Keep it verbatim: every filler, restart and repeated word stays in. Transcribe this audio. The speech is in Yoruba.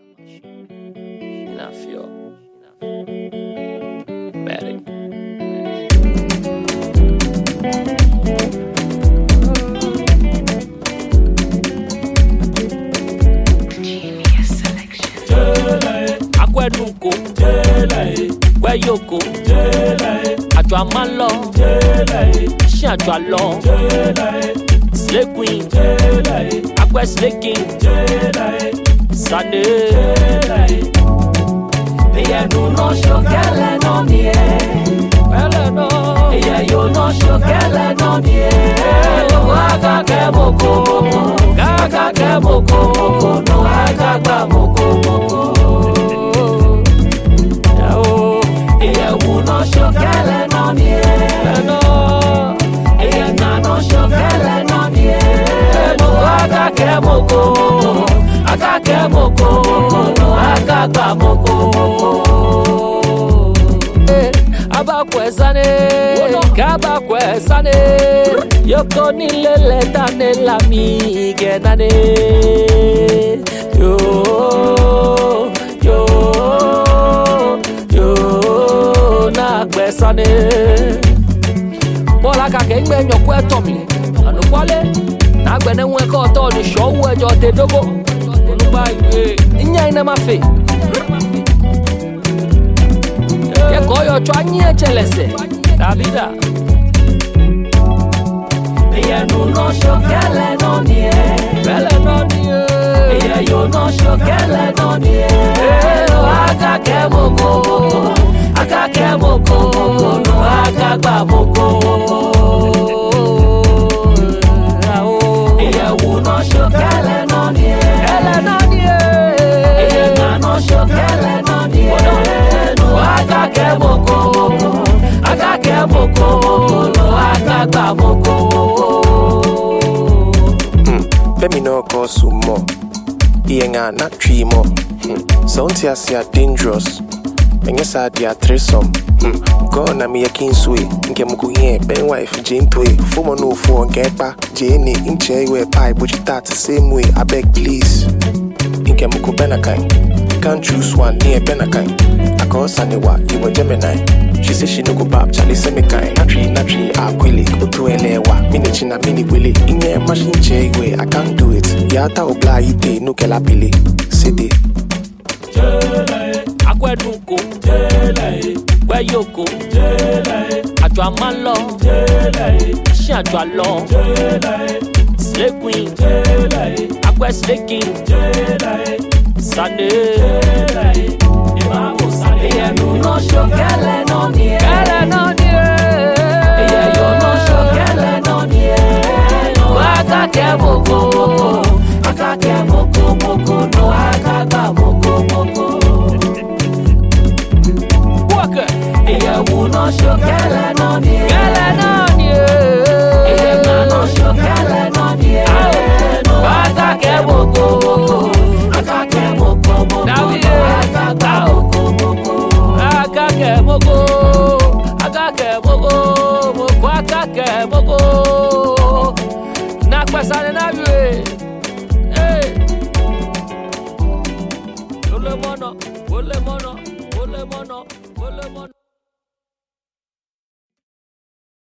Enough, yo. Better. Akwenuko, Kweyoko, Ajo Amalo, Iṣẹ́ Ajo Alo, Slay Queen, Akwe Slay King, Sade. Iye nu no shokele no nie, Ele no, iye yo no shokele no nie. Akake moko moko, akake moko moko, no akagba moko moko. Iye wu no shokele no nie, no, iye na no shokele no nie. Akake moko moko, akake moko moko, no akagba moko moko. Abakwesane, Kabakwesane, Yoko ni lele tane la mi genane. Yo, yo, yo, na kwesane. Bola kake ngbe nyokwe tomi, anukwale. Na gbe ne won ko to ni showu ejo te dogo. Onuba iwe, nya ina mafe. Koyo chwanye chelese Davida Iye nu no shokele no nie, Bele no nie iye yo no shokele no nie. Akake moko moko, akake moko moko, no akagba moko moko. Iye wu no shokele no nie, Bele no nie iye na no shokele no nie. Akake moko moko, akake moko moko, no akagba moko moko. Let me know go sumo. Iyenga na three more. So unti asia dangerous. Yes, I dia threesome. Go na me yakin swe. Nke muku yen ben wife jin toy. Fomo no for nkepa. Jene inche we pie but you start the same way. I beg please. Nke muku benakai. Can't choose one near benakai. I call Sanewa, you were Gemini. She said she no go back, Charlie Semikai. Natri, Natri, Aquili, Utuelewa, Minichina, Mini Willy. In your machine J way, I can't do it. Yata obla ite, no kelapili. City. Akwenuko, Kweyoko, Ajo Amalo, Iṣẹ́ Ajo Alo, Slay Queen, Akwe Slay King, Sade. Iye nu no shokele no nie, Bele no nie iye yo no shokele no nie. Akake moko moko, akake moko moko, no akagba moko moko. Waka Iye wu no shokele no nie, Bele no nie iye na no shokele no nie. Akake moko moko, akake moko moko, no akagba moko moko. Akake moko, akake moko, moko akake moko. Na kwesane na yue. Hey. Ole mono, ole mono, ole mono, ole mono.